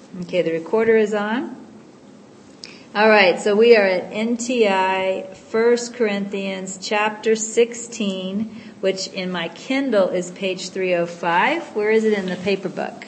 Okay, the recorder is on. All right, so we are at NTI 1 Corinthians chapter 16, which in my Kindle is page 305. Where is it in the paper book?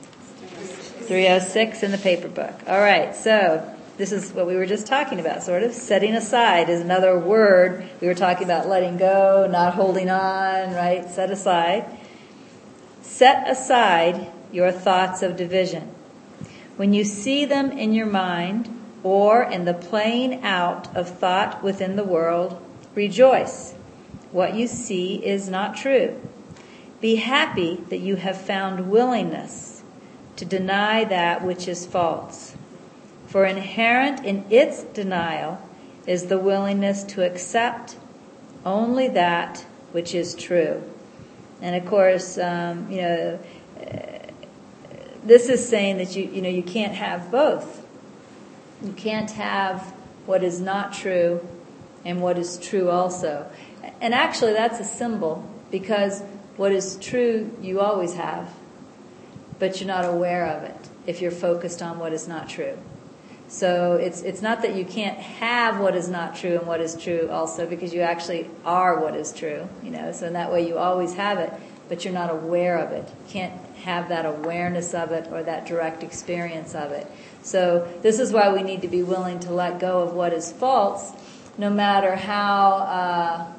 306 in the paper book. All right, so this is what we were just talking about, sort of. Setting aside is another word. We were talking about letting go, not holding on, right? Set aside. Set aside your thoughts of division. When you see them in your mind or in the playing out of thought within the world, rejoice. What you see is not true. Be happy that you have found willingness to deny that which is false. For inherent in its denial is the willingness to accept only that which is true. And of course, this is saying that you can't have both. You can't have what is not true and what is true also. And actually that's a symbol, because what is true you always have, but you're not aware of it if you're focused on what is not true. So it's not that you can't have what is not true and what is true also, because you actually are what is true, so in that way you always have it, but you're not aware of it. You can't have that awareness of it or that direct experience of it. So this is why we need to be willing to let go of what is false, no matter how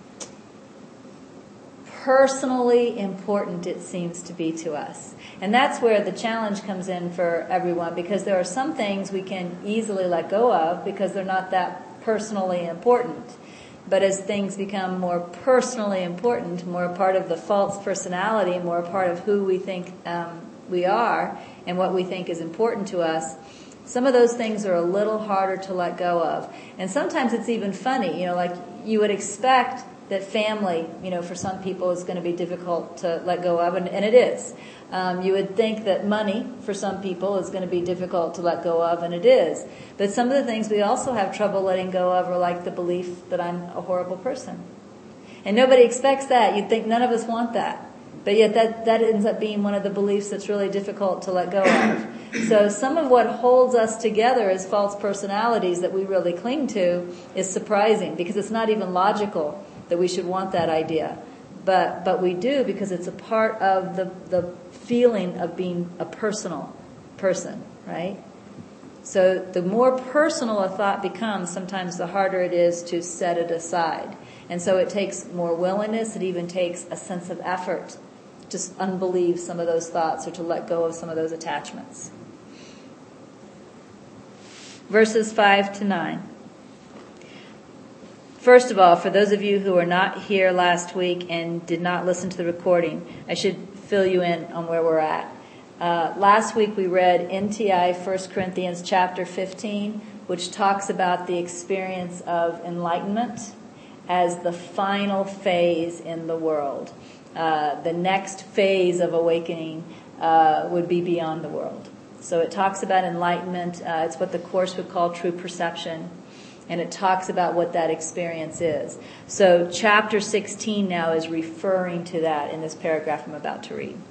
personally important it seems to be to us. And that's where the challenge comes in for everyone, because there are some things we can easily let go of because they're not that personally important. But as things become more personally important, more a part of the false personality, more a part of who we think we are and what we think is important to us, some of those things are a little harder to let go of. And sometimes it's even funny, like you would expect that family, for some people is going to be difficult to let go of, and it is. You would think that money, for some people, is going to be difficult to let go of, and it is. But some of the things we also have trouble letting go of are like the belief that I'm a horrible person. And nobody expects that. You'd think none of us want that. But yet that ends up being one of the beliefs that's really difficult to let go of. So some of what holds us together as false personalities that we really cling to is surprising, because it's not even logical that we should want that idea. But we do, because it's a part of the feeling of being a personal person, right? So the more personal a thought becomes, sometimes the harder it is to set it aside. And so it takes more willingness. It even takes a sense of effort to unbelieve some of those thoughts or to let go of some of those attachments. Verses 5 to 9. First of all, for those of you who were not here last week and did not listen to the recording, I should fill you in on where we're at. Last week we read NTI 1 Corinthians chapter 15, which talks about the experience of enlightenment as the final phase in the world. The next phase of awakening would be beyond the world. So it talks about enlightenment. It's what the Course would call true perception. And it talks about what that experience is. So chapter 16 now is referring to that in this paragraph I'm about to read.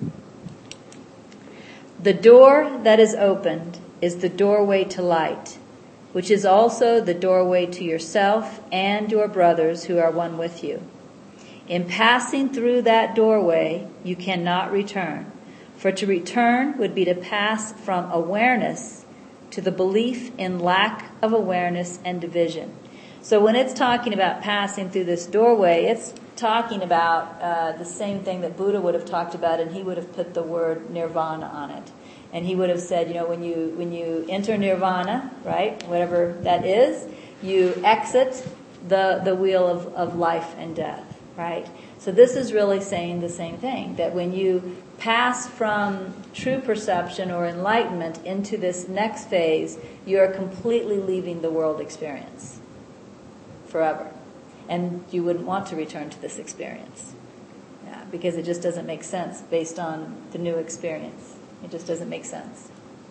The door that is opened is the doorway to light, which is also the doorway to yourself and your brothers who are one with you. In passing through that doorway, you cannot return. For to return would be to pass from awareness to the belief in lack of awareness and division. So when it's talking about passing through this doorway, it's talking about the same thing that Buddha would have talked about, and he would have put the word nirvana on it. And he would have said, when you enter nirvana, right, whatever that is, you exit the wheel of life and death, right? So this is really saying the same thing, that when you pass from true perception or enlightenment into this next phase, you are completely leaving the world experience forever. And you wouldn't want to return to this experience. Yeah, because it just doesn't make sense based on the new experience. It just doesn't make sense.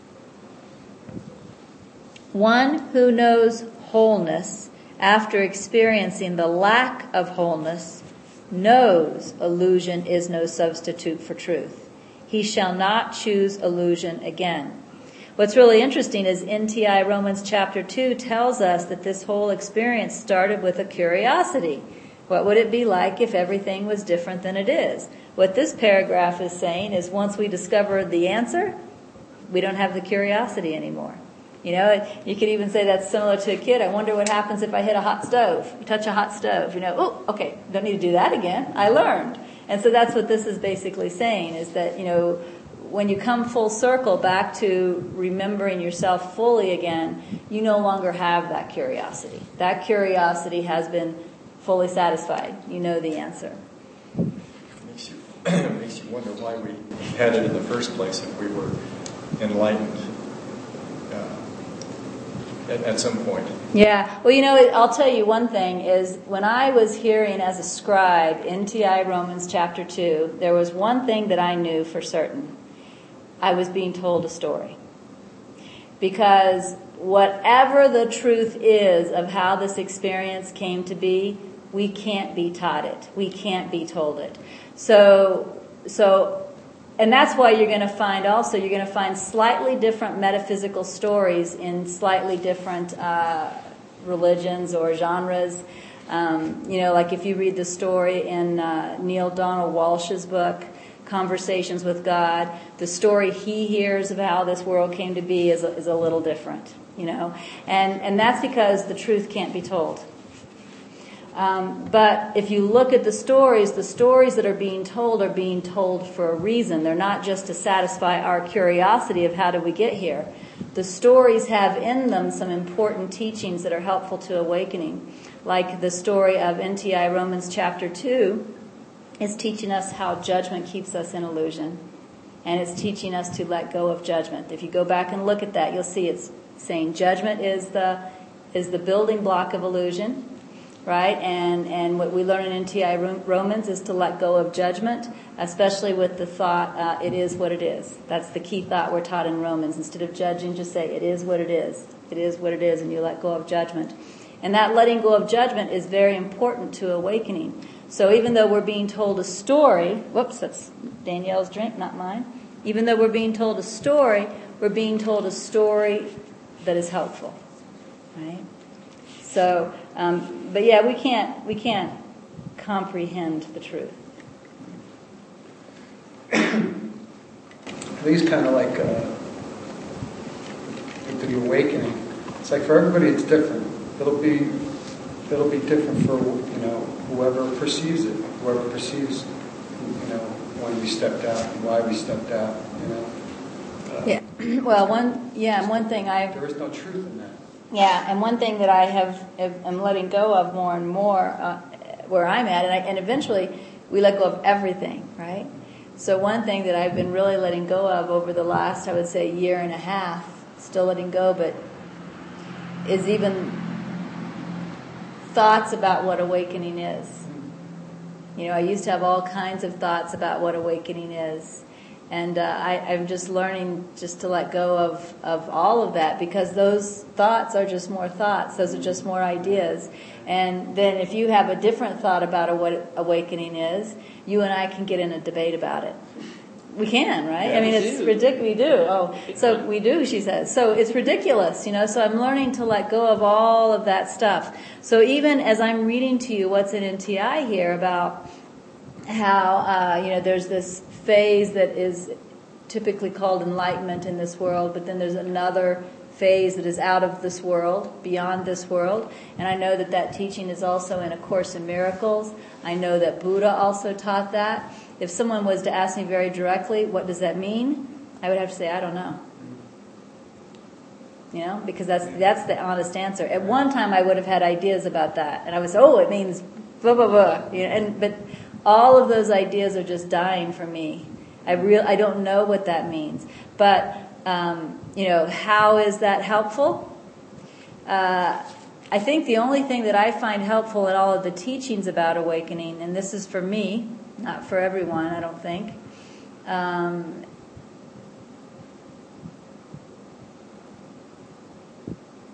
One who knows wholeness after experiencing the lack of wholeness knows illusion is no substitute for truth. He shall not choose illusion again. What's really interesting is NTI Romans chapter 2 tells us that this whole experience started with a curiosity. What would it be like if everything was different than it is? What this paragraph is saying is once we discover the answer, we don't have the curiosity anymore. You know, you could even say that's similar to a kid. I wonder what happens if I hit a hot stove. You touch a hot stove, oh, okay, don't need to do that again. I learned. And so that's what this is basically saying, is that, when you come full circle back to remembering yourself fully again, you no longer have that curiosity. That curiosity has been fully satisfied. You know the answer. It makes you wonder why we had it in the first place if we were enlightened at some point. Yeah. Well, I'll tell you one thing is when I was hearing as a scribe NTI Romans chapter 2, there was one thing that I knew for certain. I was being told a story. Because whatever the truth is of how this experience came to be, we can't be taught it. We can't be told it. So, and that's why you're going to find slightly different metaphysical stories in slightly different religions or genres. Like if you read the story in Neil Donald Walsh's book, Conversations with God, the story he hears of how this world came to be is a little different, and that's because the truth can't be told. But if you look at the stories that are being told for a reason. They're not just to satisfy our curiosity of how did we get here. The stories have in them some important teachings that are helpful to awakening. Like the story of NTI Romans chapter 2 is teaching us how judgment keeps us in illusion. And it's teaching us to let go of judgment. If you go back and look at that, you'll see it's saying judgment is the building block of illusion. Right? And what we learn in NTI Romans is to let go of judgment, especially with the thought, it is what it is. That's the key thought we're taught in Romans. Instead of judging, just say, it is what it is. It is what it is, and you let go of judgment. And that letting go of judgment is very important to awakening. So even though we're being told a story, whoops, that's Danielle's drink, not mine. Even though we're being told a story, we're being told a story that is helpful. Right? So, but yeah, we can't comprehend the truth. These kind of like the awakening. It's like for everybody, it's different. It'll be different for whoever perceives it, whoever perceives when we stepped out and why we stepped out. Yeah. Well, one thing there is no truth in that. Yeah, and one thing that I am letting go of more and more where I'm at, and eventually we let go of everything, right? So one thing that I've been really letting go of over the last, I would say, year and a half, still letting go, but is even thoughts about what awakening is. I used to have all kinds of thoughts about what awakening is. And I'm just learning just to let go of all of that, because those thoughts are just more thoughts. Those are just more ideas. And then if you have a different thought about what awakening is, you and I can get in a debate about it. We can, right? Yeah, it's ridiculous. We do. Oh, so we do, she says. So it's ridiculous, So I'm learning to let go of all of that stuff. So even as I'm reading to you what's in NTI here about how, there's this phase that is typically called enlightenment in this world, but then there's another phase that is out of this world, beyond this world. And I know that teaching is also in A Course in Miracles. I know that Buddha also taught that. If someone was to ask me very directly, what does that mean? I would have to say, I don't know. Because that's the honest answer. At one time I would have had ideas about that. And I was, it means blah, blah, blah. But all of those ideas are just dying for me. I don't know what that means. But, how is that helpful? I think the only thing that I find helpful in all of the teachings about awakening, and this is for me, not for everyone, I don't think,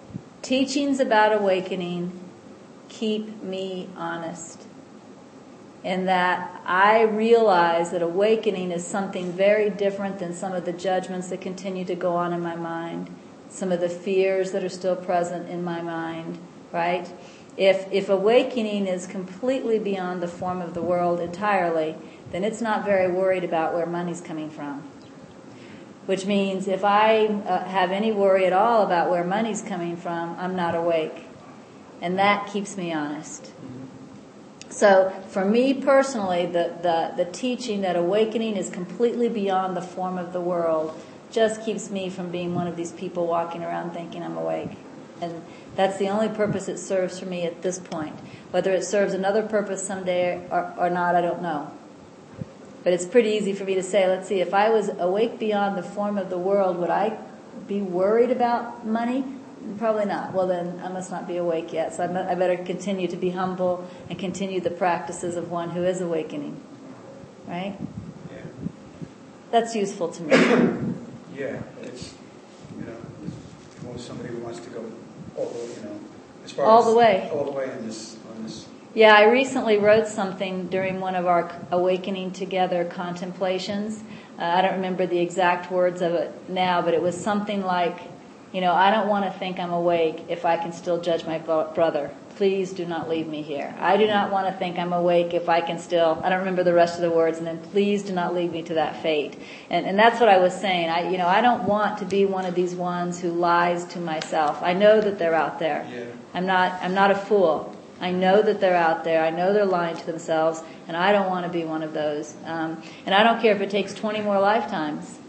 teachings about awakening keep me honest. in that I realize that awakening is something very different than some of the judgments that continue to go on in my mind, some of the fears that are still present in my mind, right? If awakening is completely beyond the form of the world entirely, then it's not very worried about where money's coming from. Which means if I have any worry at all about where money's coming from, I'm not awake. And that keeps me honest. So for me personally, the teaching that awakening is completely beyond the form of the world just keeps me from being one of these people walking around thinking I'm awake. And that's the only purpose it serves for me at this point. Whether it serves another purpose someday or not, I don't know. But it's pretty easy for me to say, let's see, if I was awake beyond the form of the world, would I be worried about money? Probably not. Well, then I must not be awake yet. So I better continue to be humble and continue the practices of one who is awakening. Right? Yeah. That's useful to me. Yeah, it's, somebody who wants to go as far all as the way. All the way on this. Yeah, I recently wrote something during one of our Awakening Together contemplations. I don't remember the exact words of it now, but it was something like, I don't want to think I'm awake if I can still judge my brother. Please do not leave me here. I do not want to think I'm awake if I can still, I don't remember the rest of the words, and then please do not leave me to that fate. And that's what I was saying. I don't want to be one of these ones who lies to myself. I know that they're out there. Yeah. I'm not a fool. I know that they're out there. I know they're lying to themselves, and I don't want to be one of those. And I don't care if it takes 20 more lifetimes.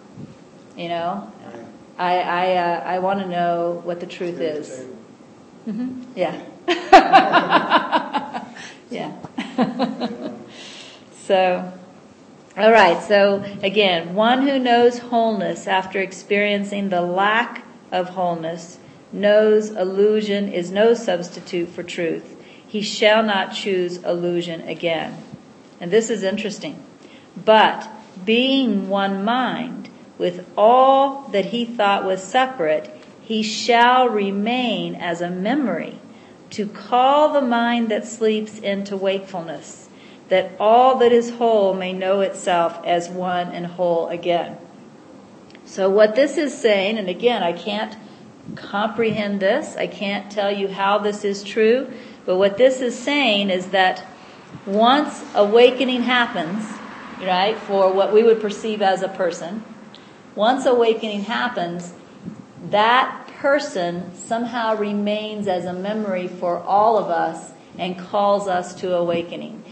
I want to know what the truth is. Mm-hmm. Yeah. Yeah. So, all right. So again, one who knows wholeness after experiencing the lack of wholeness knows illusion is no substitute for truth. He shall not choose illusion again. And this is interesting. But being one mind with all that he thought was separate, he shall remain as a memory to call the mind that sleeps into wakefulness, that all that is whole may know itself as one and whole again. So what this is saying, and again, I can't comprehend this, I can't tell you how this is true, but what this is saying is that once awakening happens, right, for what we would perceive as a person, once awakening happens, that person somehow remains as a memory for all of us and calls us to awakening.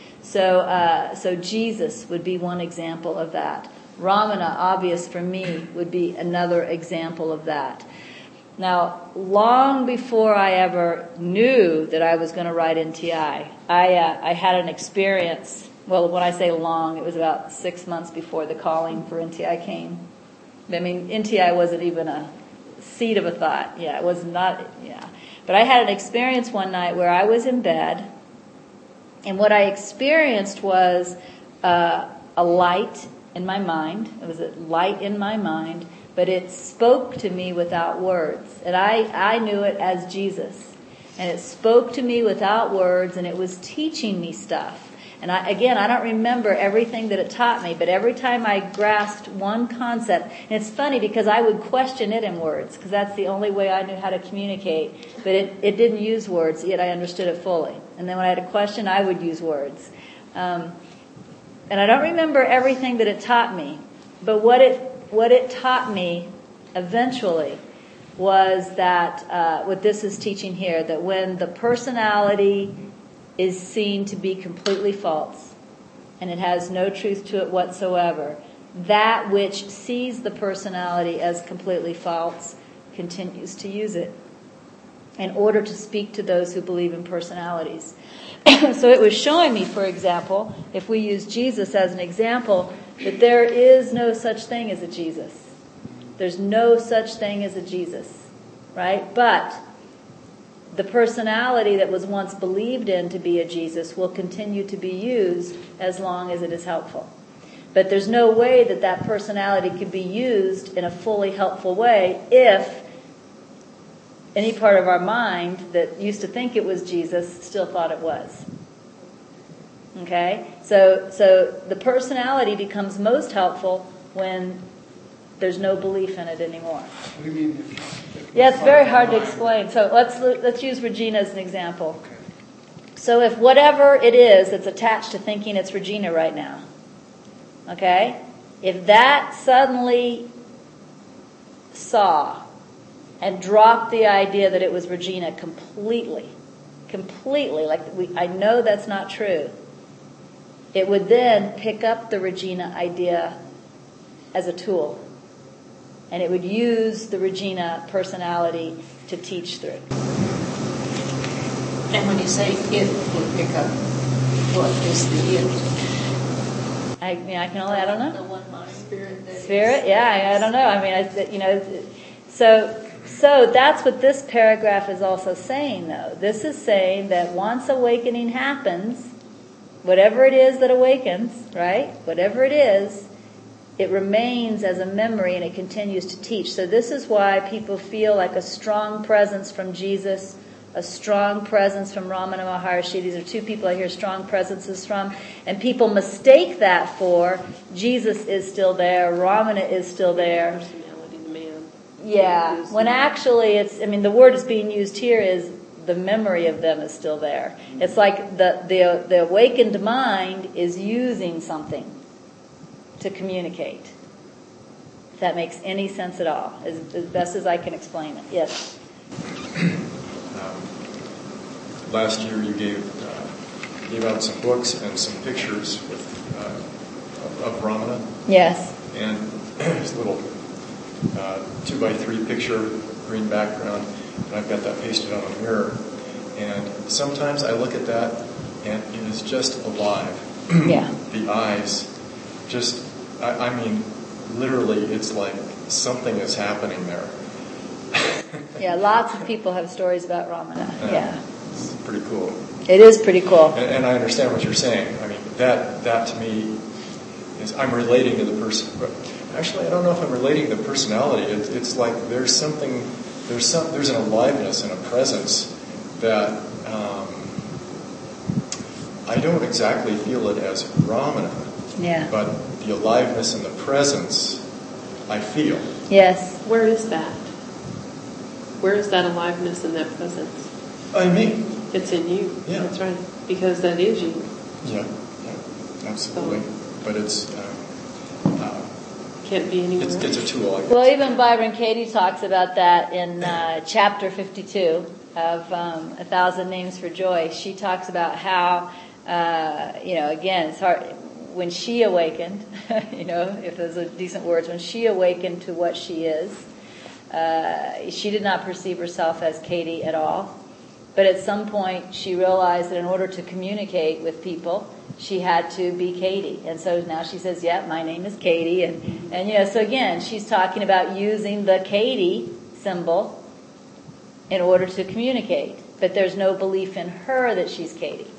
So Jesus would be one example of that. Ramana, obvious for me, would be another example of that. Now, long before I ever knew that I was going to write NTI, I had an experience. Well, when I say long, it was about 6 months before the calling for NTI came. I mean, NTI wasn't even a seed of a thought. Yeah, it was not, yeah. But I had an experience one night where I was in bed, and what I experienced was a light in my mind. It was a light in my mind, but it spoke to me without words. And I knew it as Jesus. And it spoke to me without words, and it was teaching me stuff. And I don't remember everything that it taught me, but every time I grasped one concept, and it's funny because I would question it in words, because that's the only way I knew how to communicate, but it didn't use words, yet I understood it fully. And then when I had a question, I would use words. And I don't remember everything that it taught me, but what it taught me eventually was that, what this is teaching here, that when the personality is seen to be completely false, and it has no truth to it whatsoever, that which sees the personality as completely false continues to use it in order to speak to those who believe in personalities. So it was showing me, for example, if we use Jesus as an example, that there is no such thing as a Jesus. There's no such thing as a Jesus, right? But the personality that was once believed in to be a Jesus will continue to be used as long as it is helpful. But there's no way that that personality could be used in a fully helpful way if any part of our mind that used to think it was Jesus still thought it was. Okay? So the personality becomes most helpful when there's no belief in it anymore. What do you mean? Yeah, it's very hard to explain. So let's use Regina as an example. Okay. So if whatever it is that's attached to thinking it's Regina right now, okay, if that suddenly saw and dropped the idea that it was Regina completely, like I know that's not true, it would then pick up the Regina idea as a tool. And it would use the Regina personality to teach through. And when you say it will pick up, what is the it? I don't know. The one mind spirit. Spirit, yeah, I don't know. I mean, so that's what this paragraph is also saying, though. This is saying that once awakening happens, whatever it is that awakens, right? Whatever it is, it remains as a memory and it continues to teach. So this is why people feel like a strong presence from Jesus, a strong presence from Ramana Maharshi. These are two people I hear strong presences from. And people mistake that for Jesus is still there, Ramana is still there. Personality, the man. Yeah, when actually the word is being used here is the memory of them is still there. It's like the awakened mind is using something to communicate. If that makes any sense at all, as best as I can explain it. Yes. Last year you gave out some books and some pictures of Ramana. Yes. And this little 2x3 picture, green background, and I've got that pasted on a mirror. And sometimes I look at that and it is just alive. Yeah. The eyes, just, I mean, literally, it's like something is happening there. Yeah, lots of people have stories about Ramana. Yeah. It's pretty cool. It is pretty cool. And I understand what you're saying. I mean, that to me is, I'm relating to the person. Actually, I don't know if I'm relating to the personality. It's like there's an aliveness and a presence that I don't exactly feel it as Ramana. Yeah. But the aliveness and the presence, I feel. Yes. Where is that? Where is that aliveness and that presence? I mean. It's in you. Yeah. That's right. Because that is you. Yeah, absolutely. But it's... can't be anywhere. It's a tool. I guess. Well, even Byron Katie talks about that in chapter 52 of 1,000 Names for Joy. She talks about how, again, it's hard... When she awakened, if those are decent words, when she awakened to what she is, she did not perceive herself as Katie at all. But at some point, she realized that in order to communicate with people, she had to be Katie. And so now she says, yeah, my name is Katie. And so again, she's talking about using the Katie symbol in order to communicate. But there's no belief in her that she's Katie.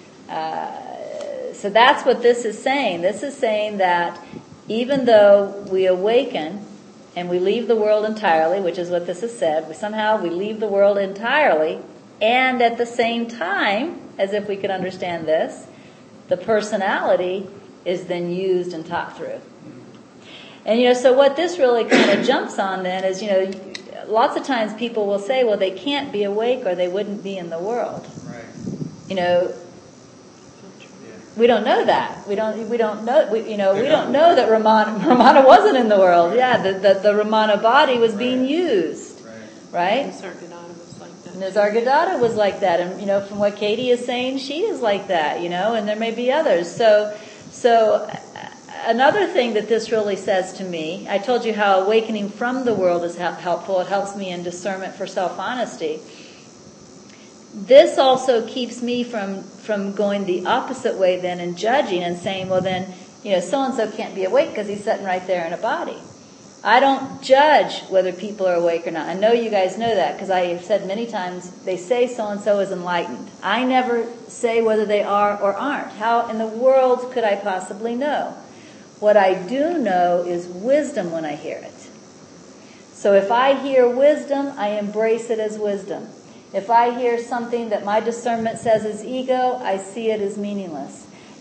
So that's what this is saying. This is saying that even though we awaken and we leave the world entirely, which is what this has said, we leave the world entirely, and at the same time, as if we could understand this, the personality is then used and taught through. And so what this really kind of jumps on then is, lots of times people will say, well, they can't be awake or they wouldn't be in the world. Right. We don't know that. We don't know. We don't know that Ramana wasn't in the world. Yeah, the Ramana body was being used, right? Nisargadatta was like that. Nisargadatta was like that, and from what Katie is saying, she is like that. And there may be others. So another thing that this really says to me, I told you how awakening from the world is helpful. It helps me in discernment for self-honesty. This also keeps me from going the opposite way then and judging and saying, well then, so-and-so can't be awake because he's sitting right there in a body. I don't judge whether people are awake or not. I know you guys know that because I have said many times, they say so-and-so is enlightened. I never say whether they are or aren't. How in the world could I possibly know? What I do know is wisdom when I hear it. So if I hear wisdom, I embrace it as wisdom. If I hear something that my discernment says is ego, I see it as meaningless.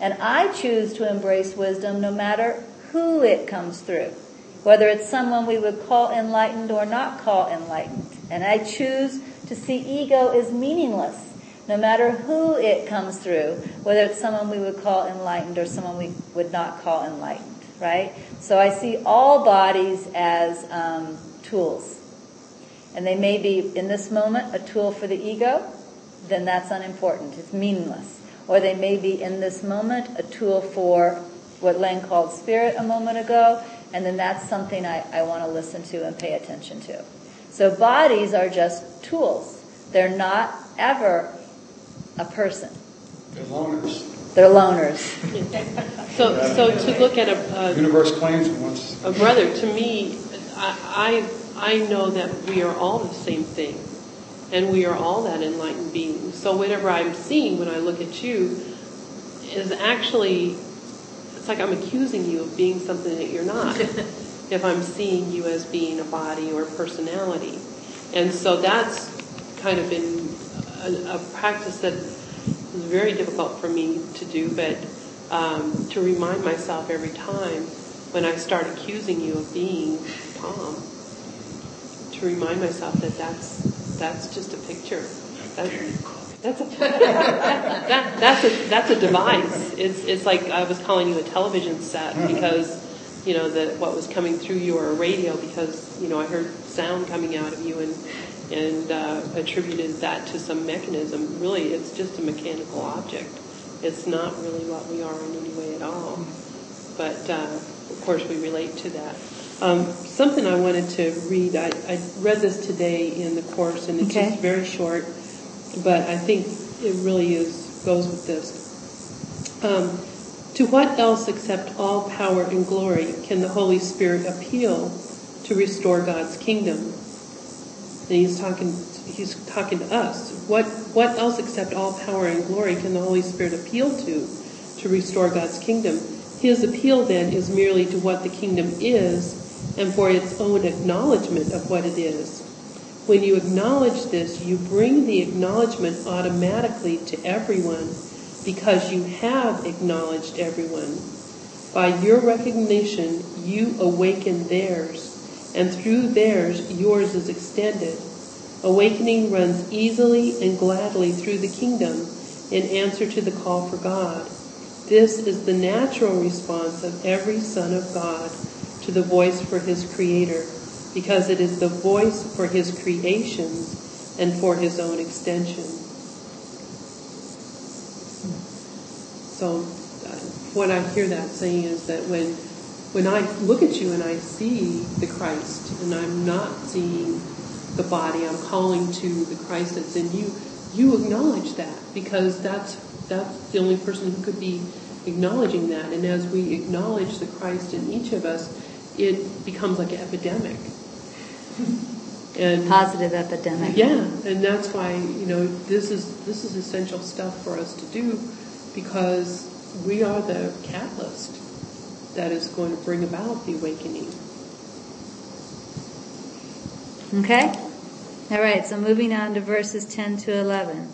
And I choose to embrace wisdom no matter who it comes through, whether it's someone we would call enlightened or not call enlightened. And I choose to see ego as meaningless, no matter who it comes through, whether it's someone we would call enlightened or someone we would not call enlightened, right? So I see all bodies as tools. And they may be, in this moment, a tool for the ego, then that's unimportant. It's meaningless. Or they may be, in this moment, a tool for what Len called spirit a moment ago, and then that's something I want to listen to and pay attention to. So bodies are just tools. They're not ever a person. They're loners. They're loners. So to look at a universe claims it once. A brother, to me, I know that we are all the same thing, and we are all that enlightened being. So whatever I'm seeing when I look at you is actually, it's like I'm accusing you of being something that you're not. If I'm seeing you as being a body or a personality. And so that's kind of been a practice that is very difficult for me to do, but to remind myself every time when I start accusing you of being Tom, to remind myself that that's just a picture. That's a device. It's like I was calling you a television set because what was coming through you, or a radio, because I heard sound coming out of you and attributed that to some mechanism. Really, it's just a mechanical object. It's not really what we are in any way at all. But of course, we relate to that. Something I wanted to read. I read this today in the course, and it's just very short, but I think it really goes with this. To what else except all power and glory can the Holy Spirit appeal to restore God's kingdom? And he's talking to us. What else except all power and glory can the Holy Spirit appeal to restore God's kingdom? His appeal then is merely to what the kingdom is and for its own acknowledgement of what it is. When you acknowledge this, you bring the acknowledgement automatically to everyone, because you have acknowledged everyone. By your recognition, you awaken theirs, and through theirs, yours is extended. Awakening runs easily and gladly through the kingdom in answer to the call for God. This is the natural response of every son of God to the voice for his Creator, because it is the voice for his creations and for his own extension. So what I hear that saying is that when I look at you and I see the Christ, and I'm not seeing the body, I'm calling to the Christ that's in you, you acknowledge that, because that's the only person who could be acknowledging that. And as we acknowledge the Christ in each of us, it becomes like an epidemic. And positive epidemic. Yeah, and that's why this is essential stuff for us to do, because we are the catalyst that is going to bring about the awakening. Okay? All right, so moving on to verses 10 to 11.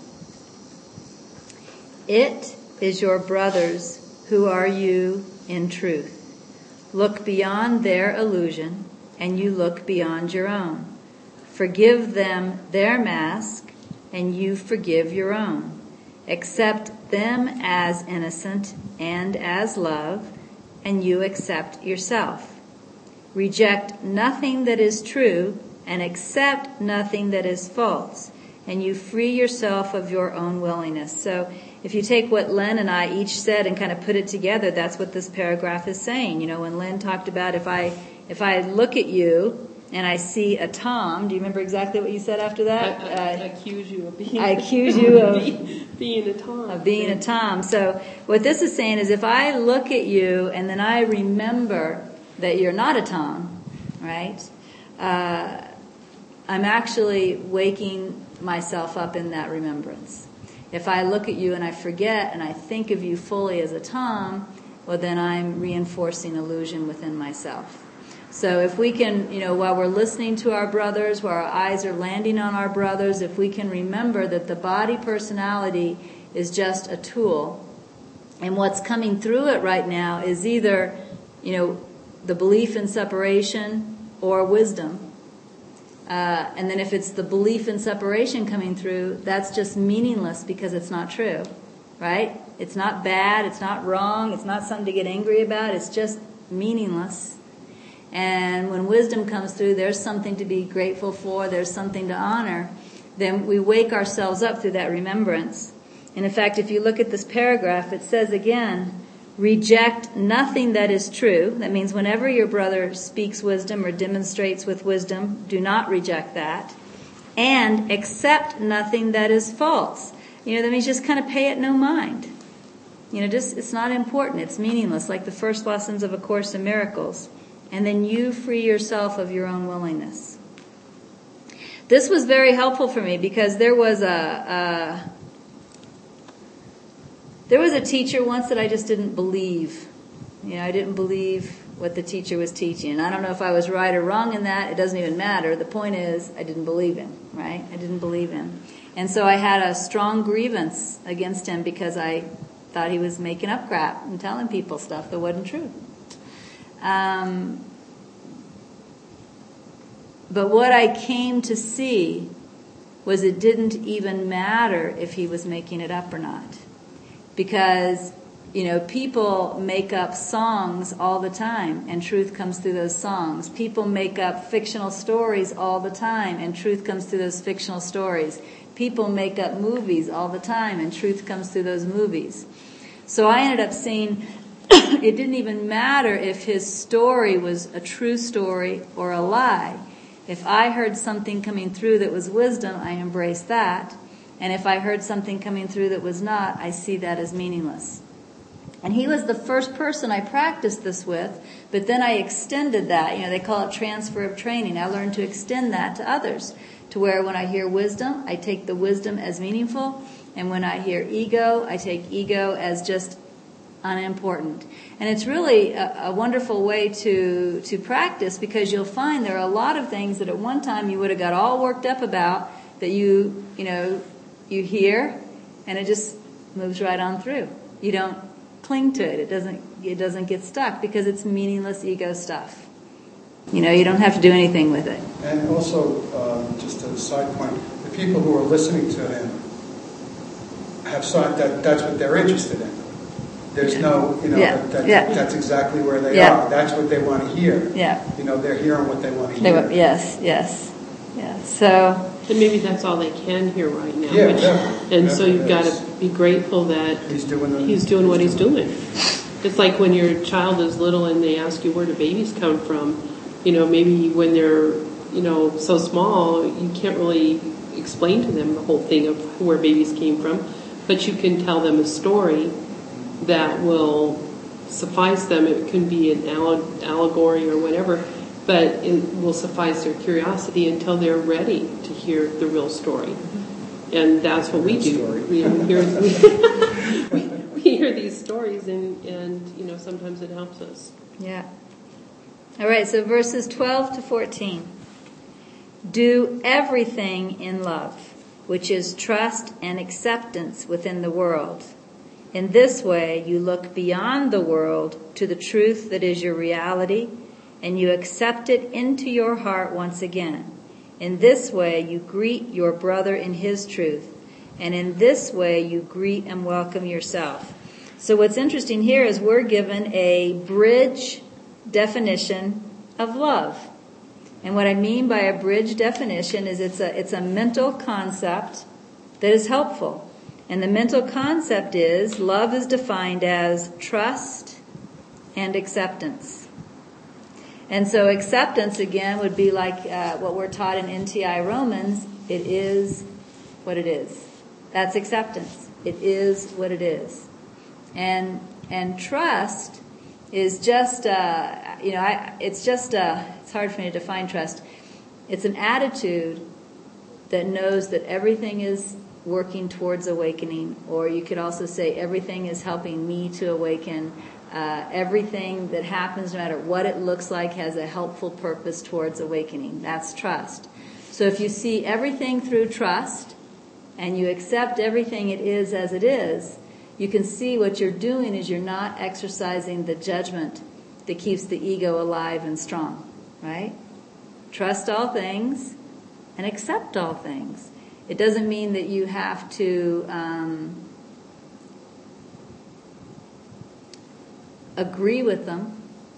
It is your brothers who are you in truth. Look beyond their illusion, and you look beyond your own. Forgive them their mask, and you forgive your own. Accept them as innocent and as love, and you accept yourself. Reject nothing that is true, and accept nothing that is false, and you free yourself of your own willingness. So if you take what Len and I each said and kind of put it together, that's what this paragraph is saying. When Len talked about if I look at you and I see a Tom, do you remember exactly what you said after that? I accuse you of being. I accuse you of being a Tom. Of being a Tom. So what this is saying is, if I look at you and then I remember that you're not a Tom, right? I'm actually waking myself up in that remembrance. If I look at you and I forget and I think of you fully as a Tom, well, then I'm reinforcing illusion within myself. So if we can, while we're listening to our brothers, while our eyes are landing on our brothers, if we can remember that the body personality is just a tool, And what's coming through it right now is either, the belief in separation or wisdom. And then if it's the belief in separation coming through, that's just meaningless because it's not true, right? It's not bad, it's not wrong, it's not something to get angry about, it's just meaningless. And when wisdom comes through, there's something to be grateful for, there's something to honor. Then we wake ourselves up through that remembrance. And in fact, if you look at this paragraph, it says again, reject nothing that is true. That means whenever your brother speaks wisdom or demonstrates with wisdom, do not reject that. And accept nothing that is false. That means just kind of pay it no mind. It's not important. It's meaningless, like the first lessons of A Course in Miracles. And then you free yourself of your own willingness. This was very helpful for me because there was a teacher once that I just didn't believe. I didn't believe what the teacher was teaching. And I don't know if I was right or wrong in that. It doesn't even matter. The point is, I didn't believe him, right? I didn't believe him. And so I had a strong grievance against him because I thought he was making up crap and telling people stuff that wasn't true. But what I came to see was it didn't even matter if he was making it up or not. Because, people make up songs all the time and truth comes through those songs. People make up fictional stories all the time and truth comes through those fictional stories. People make up movies all the time and truth comes through those movies. So I ended up seeing it didn't even matter if his story was a true story or a lie. If I heard something coming through that was wisdom, I embraced that. And if I heard something coming through that was not, I see that as meaningless. And he was the first person I practiced this with, but then I extended that. They call it transfer of training. I learned to extend that to others, to where when I hear wisdom, I take the wisdom as meaningful, and when I hear ego, I take ego as just unimportant. And it's really a wonderful way to practice, because you'll find there are a lot of things that at one time you would have got all worked up about that you hear, and it just moves right on through. You don't cling to it. It doesn't get stuck because it's meaningless ego stuff. You don't have to do anything with it. And also, just as a side point, the people who are listening to him have sought that's what they're interested in. There's that's exactly where they are. That's what they want to hear. Yeah. They're hearing what they want to hear. Yes. So. And maybe that's all they can hear right now. So you've got to be grateful that he's doing what he's doing. It's like when your child is little and they ask you where do babies come from. Maybe when they're so small, you can't really explain to them the whole thing of where babies came from, but you can tell them a story that will suffice them. It can be an allegory or whatever, but it will suffice their curiosity until they're ready to hear the real story. And that's what we do. We hear these stories, and sometimes it helps us. Yeah. All right, so verses 12 to 14. Do everything in love, which is trust and acceptance within the world. In this way, you look beyond the world to the truth that is your reality, and you accept it into your heart once again. In this way, you greet your brother in his truth, and in this way, you greet and welcome yourself. So what's interesting here is we're given a bridge definition of love. And what I mean by a bridge definition is it's a mental concept that is helpful. And the mental concept is love is defined as trust and acceptance. And so acceptance, again, would be like what we're taught in NTI Romans. It is what it is. That's acceptance. It is what it is. And trust is just, it's hard for me to define trust. It's an attitude that knows that everything is working towards awakening, or you could also say everything is helping me to awaken. Everything that happens, no matter what it looks like, has a helpful purpose towards awakening. That's trust. So if you see everything through trust, and you accept everything it is as it is, you can see what you're doing is you're not exercising the judgment that keeps the ego alive and strong, right? Trust all things and accept all things. It doesn't mean that you have to agree with them.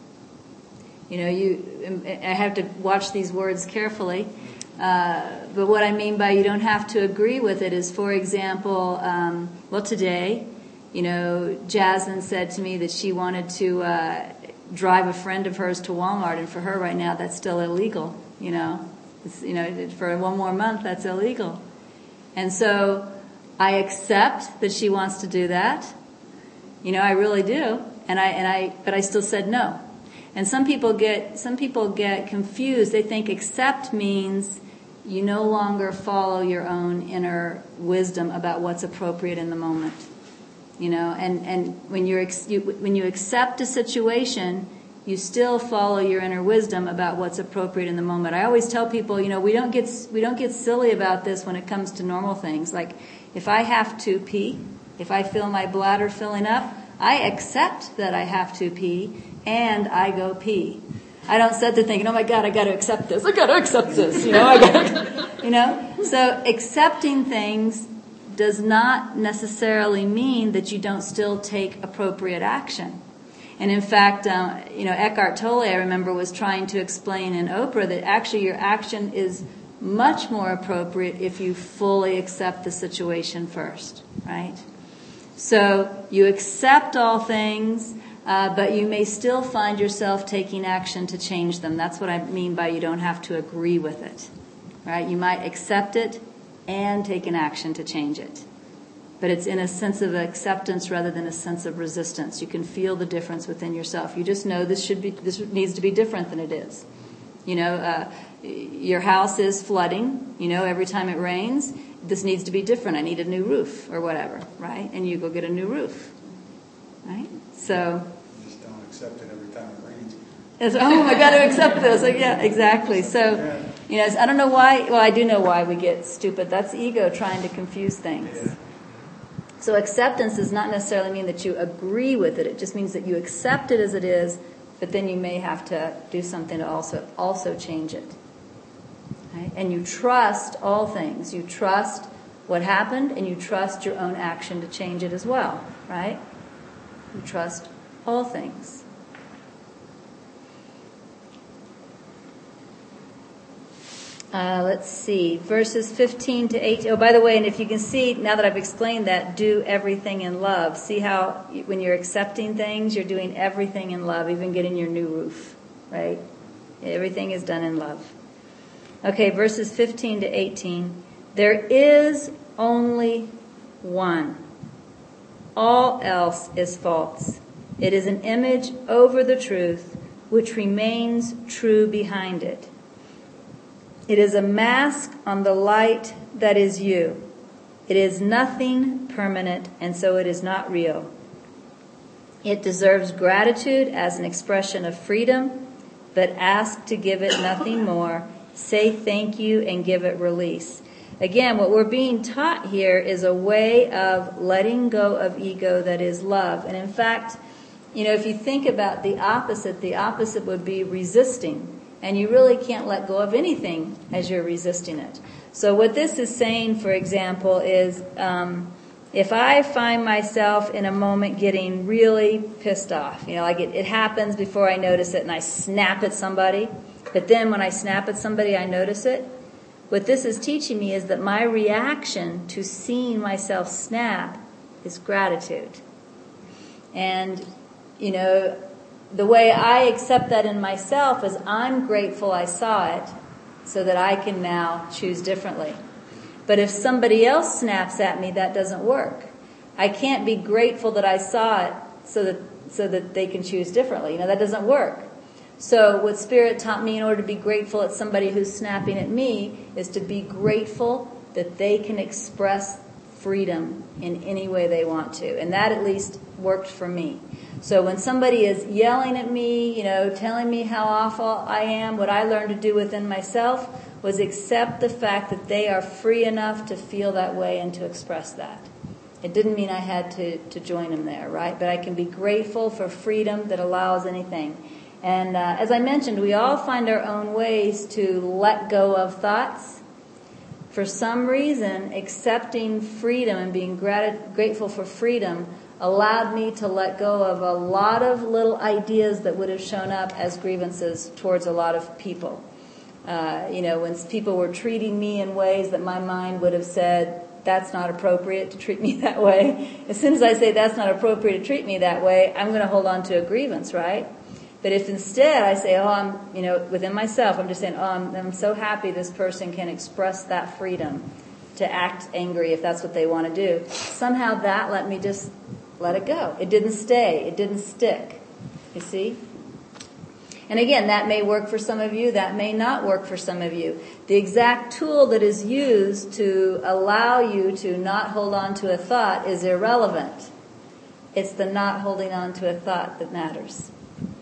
I have to watch these words carefully. But what I mean by you don't have to agree with it is, for example, today, Jasmine said to me that she wanted to drive a friend of hers to Walmart, and for her right now that's still illegal. For 1 more month that's illegal, and so I accept that she wants to do that. I really do, but I still said no. And some people get confused. They think accept means you no longer follow your own inner wisdom about what's appropriate in the moment. And when you accept a situation, you still follow your inner wisdom about what's appropriate in the moment. I always tell people, we don't get silly about this when it comes to normal things. Like if I have to pee, if I feel my bladder filling up, I accept that I have to pee and I go pee. I don't sit there thinking, oh my God, I got to accept this. I got to accept this. So accepting things does not necessarily mean that you don't still take appropriate action. And in fact, Eckhart Tolle, I remember, was trying to explain in Oprah that actually your action is much more appropriate if you fully accept the situation first, right? So you accept all things, but you may still find yourself taking action to change them. That's what I mean by you don't have to agree with it, right? You might accept it and take an action to change it. But it's in a sense of acceptance rather than a sense of resistance. You can feel the difference within yourself. You just know this needs to be different than it is. Your house is flooding. Every time it rains, this needs to be different. I need a new roof or whatever, right? And you go get a new roof, right? So you just don't accept it every time it rains. I got to accept this. Yeah, exactly. So, I don't know why. Well, I do know why we get stupid. That's ego trying to confuse things. Yeah. So acceptance does not necessarily mean that you agree with it. It just means that you accept it as it is, but then you may have to do something to also change it. Right? And you trust all things. You trust what happened, and you trust your own action to change it as well. Right? You trust all things. Let's see, verses 15 to 18. Oh, by the way, and if you can see, now that I've explained that, do everything in love. See how when you're accepting things, you're doing everything in love, even getting your new roof, right? Everything is done in love. Okay, verses 15 to 18. There is only one. All else is false. It is an image over the truth, which remains true behind it. It is a mask on the light that is you. It is nothing permanent, and so it is not real. It deserves gratitude as an expression of freedom, but ask to give it nothing more. Say thank you and give it release. Again, what we're being taught here is a way of letting go of ego that is love. And in fact, if you think about the opposite would be resisting. And you really can't let go of anything as you're resisting it. So what this is saying, for example, is if I find myself in a moment getting really pissed off, it happens before I notice it and I snap at somebody, but then when I snap at somebody, I notice it. What this is teaching me is that my reaction to seeing myself snap is gratitude. And, the way I accept that in myself is I'm grateful I saw it so that I can now choose differently. But if somebody else snaps at me, that doesn't work. I can't be grateful that I saw it so that they can choose differently. That doesn't work. So what Spirit taught me in order to be grateful at somebody who's snapping at me is to be grateful that they can express freedom in any way they want to. And that at least worked for me. So when somebody is yelling at me, telling me how awful I am, what I learned to do within myself was accept the fact that they are free enough to feel that way and to express that. It didn't mean I had to join him there, right? But I can be grateful for freedom that allows anything. And as I mentioned, we all find our own ways to let go of thoughts. For some reason, accepting freedom and being grateful for freedom allowed me to let go of a lot of little ideas that would have shown up as grievances towards a lot of people. When people were treating me in ways that my mind would have said, that's not appropriate to treat me that way. As soon as I say that's not appropriate to treat me that way, I'm going to hold on to a grievance, right? But if instead I say, within myself, I'm just saying, I'm so happy this person can express that freedom to act angry if that's what they want to do. Somehow that let me just let it go. It didn't stay. It didn't stick. You see? And again, that may work for some of you. That may not work for some of you. The exact tool that is used to allow you to not hold on to a thought is irrelevant. It's the not holding on to a thought that matters.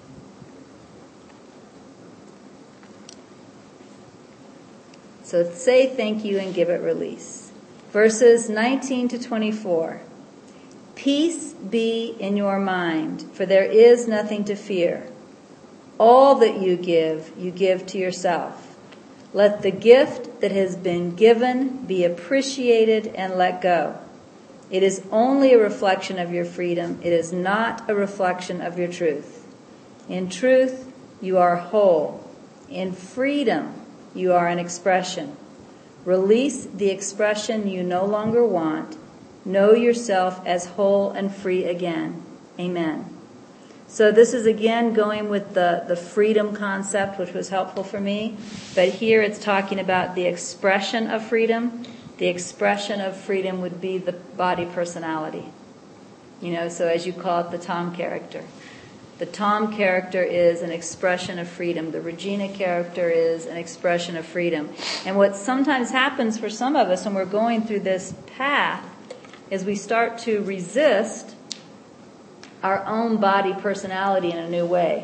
So say thank you and give it release. Verses 19 to 24. Peace be in your mind, for there is nothing to fear. All that you give to yourself. Let the gift that has been given be appreciated and let go. It is only a reflection of your freedom. It is not a reflection of your truth. In truth, you are whole. In freedom, you are an expression. Release the expression you no longer want. Know yourself as whole and free again. Amen. So this is again going with the freedom concept, which was helpful for me. But here it's talking about the expression of freedom. The expression of freedom would be the body personality. So as you call it, the Tom character. The Tom character is an expression of freedom. The Regina character is an expression of freedom. And what sometimes happens for some of us when we're going through this path is we start to resist our own body personality in a new way.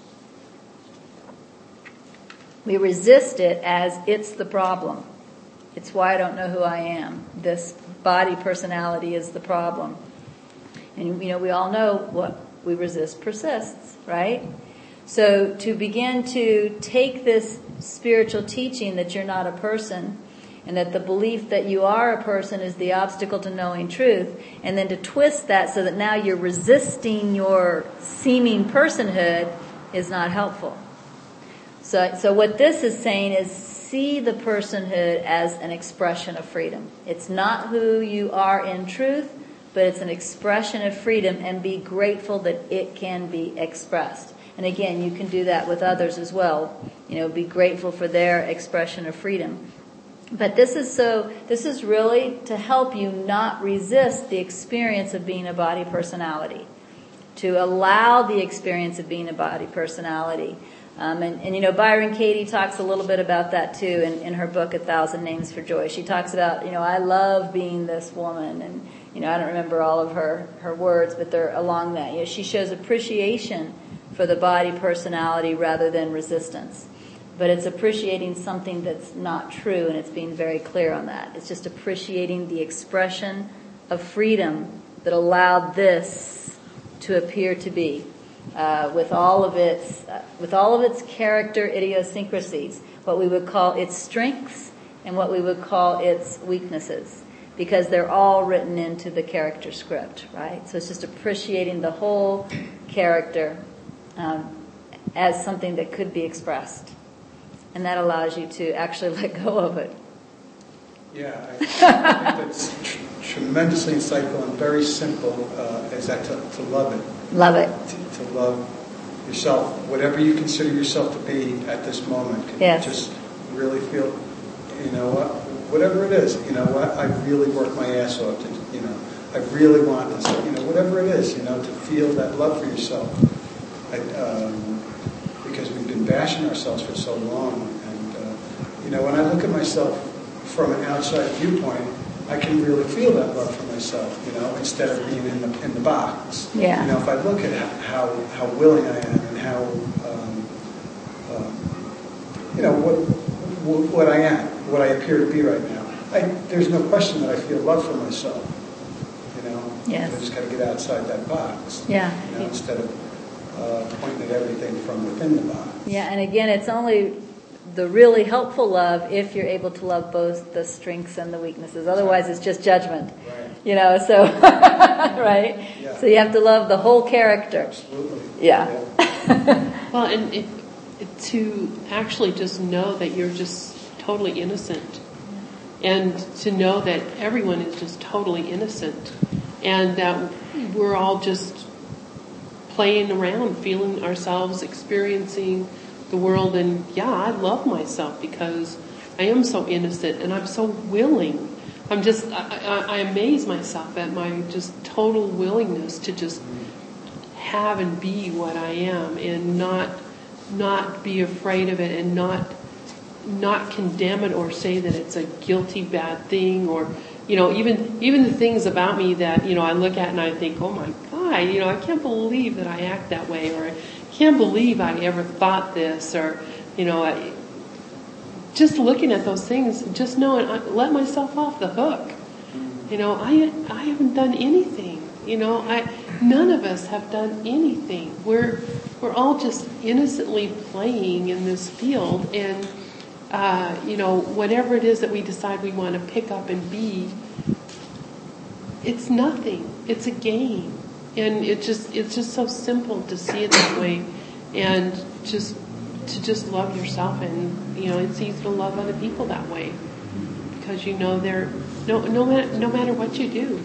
We resist it as it's the problem. It's why I don't know who I am. This body personality is the problem. And, we all know what we resist persists, right? So to begin to take this spiritual teaching that you're not a person and that the belief that you are a person is the obstacle to knowing truth, and then to twist that so that now you're resisting your seeming personhood is not helpful. So what this is saying is see the personhood as an expression of freedom. It's not who you are in truth, but it's an expression of freedom, and be grateful that it can be expressed. And again, you can do that with others as well. Be grateful for their expression of freedom. But this is really to help you not resist the experience of being a body personality, to allow the experience of being a body personality. And Byron Katie talks a little bit about that too in her book, 1,000 Names for Joy. She talks about, I love being this woman, and, I don't remember all of her words, but they're along that. She shows appreciation for the body personality rather than resistance. But it's appreciating something that's not true, and it's being very clear on that. It's just appreciating the expression of freedom that allowed this to appear to be, with all of its character idiosyncrasies, what we would call its strengths and what we would call its weaknesses, because they're all written into the character script, right? So it's just appreciating the whole character as something that could be expressed. And that allows you to actually let go of it. Yeah, I think that's tremendously insightful and very simple, is that to love it. Love it. To love yourself, whatever you consider yourself to be at this moment. Can yes. you just really feel, whatever it is, I really work my ass off to, I really want this, whatever it is, to feel that love for yourself. Because we've been bashing ourselves for so long. And, when I look at myself from an outside viewpoint, I can really feel that love for myself, instead of being in the box. Yeah. If I look at how willing I am and how, what I am, what I appear to be right now, there's no question that I feel love for myself. Yes. You just got to get outside that box. Yeah. Instead of pointing at everything from within the box. Yeah, and again, it's only the really helpful love if you're able to love both the strengths and the weaknesses. Otherwise, it's just judgment. Right. So, right? Yeah. So you have to love the whole character. Absolutely. Yeah. Well, and to actually just know that you're just totally innocent, and to know that everyone is just totally innocent, and that we're all just playing around, feeling ourselves, experiencing the world, and I love myself because I am so innocent and I'm so willing. I amaze myself at my just total willingness to just have and be what I am, and not be afraid of it, and not condemn it or say that it's a guilty bad thing, or even the things about me that I look at and I think, oh my God, I can't believe that I act that way, or I can't believe I ever thought this, or just looking at those things, just knowing, let myself off the hook. I haven't done anything. None of us have done anything. We're all just innocently playing in this field, and whatever it is that we decide we want to pick up and be, it's nothing. It's a game, and it's just so simple to see it that way, and to love yourself, and it's easy to love other people that way, because they're no matter what you do,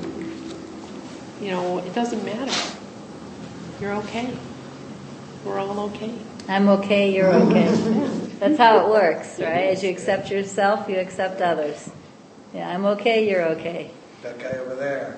it doesn't matter. You're okay. We're all okay. I'm okay, you're okay. That's how it works, right? As you accept yourself, you accept others. Yeah, I'm okay, you're okay. That guy over there.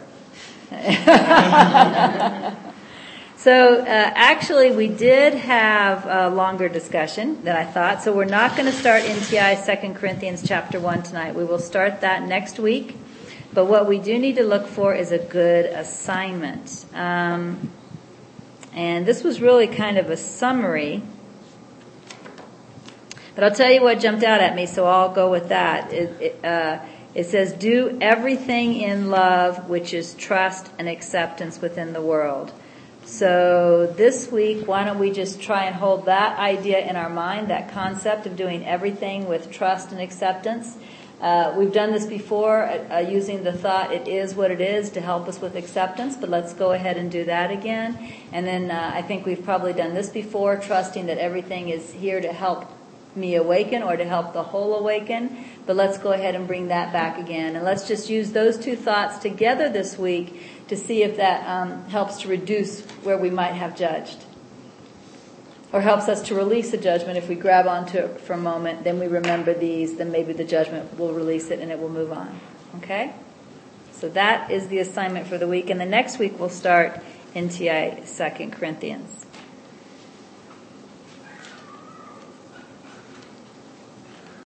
So actually we did have a longer discussion than I thought. So we're not going to start NTI 2 Corinthians chapter 1 tonight. We will start that next week. But what we do need to look for is a good assignment. And this was really kind of a summary. But I'll tell you what jumped out at me, so I'll go with that. It says, do everything in love, which is trust and acceptance within the world. So this week, why don't we just try and hold that idea in our mind, that concept of doing everything with trust and acceptance. We've done this before using the thought, it is what it is, to help us with acceptance, but let's go ahead and do that again. And then I think we've probably done this before, trusting that everything is here to help me awaken or to help the whole awaken. But let's go ahead and bring that back again. And let's just use those two thoughts together this week to see if that helps to reduce where we might have judged. Or helps us to release a judgment. If we grab onto it for a moment, then we remember these, then maybe the judgment will release it and it will move on. Okay? So that is the assignment for the week. And the next week we'll start NTI 2 Corinthians.